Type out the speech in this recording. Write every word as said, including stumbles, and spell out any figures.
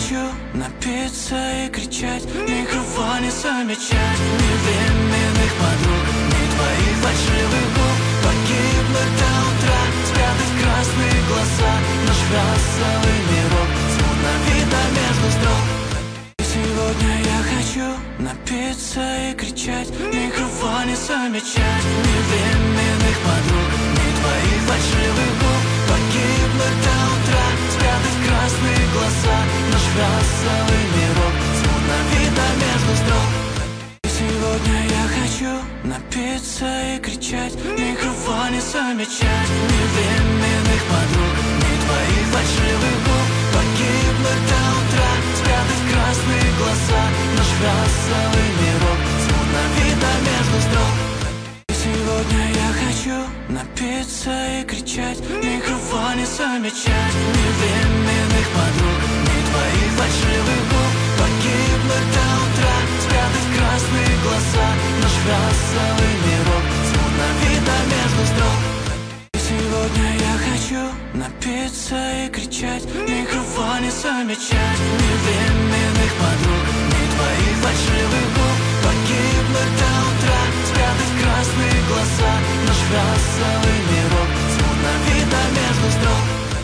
хочу напиться и кричать, никого не замечать, ни временных подруг, ни твоих фальшивых губ. Погибнуть до утра, спрятать красные глаза, наш расовый мирок смутно видно между строк. Сегодня я хочу напиться и кричать, никого не замечать, ни временных подруг, ни твоих фальшивых губ. Погибнуть до утра, спрятать красные глаза, наш расовый мирок смутно видно между строк. Сегодня я хочу напиться и кричать, никого не замечать, ни временных подруг, ни твоих фальшивых губ. Погибнуть до утра, спрятать красные глаза, наш расовый мирок смутно видно между строк. Сегодня я хочу напиться и кричать, никого не замечать, ни временных подруг, ни твоих фальшивых губ. Погибнуть до утра, спрятать красные глаза, наш расовый мирок смутно видно между строк. Сегодня я хочу напиться и кричать, никого не замечать, ни временных подруг, ни твоих фальшивых губ. Погибнуть